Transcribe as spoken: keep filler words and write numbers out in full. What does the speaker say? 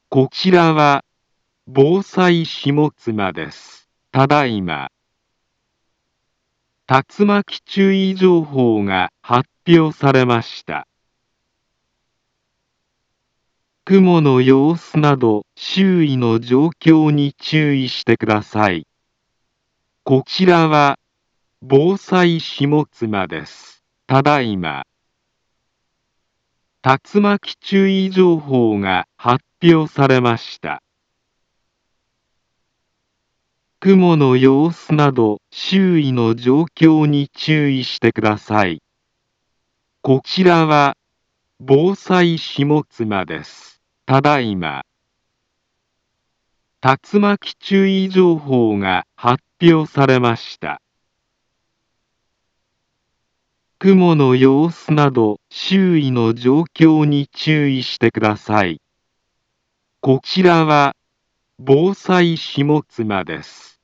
こちらは防災下妻です。ただいま、竜巻注意情報が発表されました。雲の様子など周囲の状況に注意してください。こちらは防災下妻です。ただいま、竜巻注意情報が発表されました。雲の様子など周囲の状況に注意してください。こちらは防災下妻です。ただいま、竜巻注意情報が発表されました。雲の様子など周囲の状況に注意してください。こちらは防災下妻です。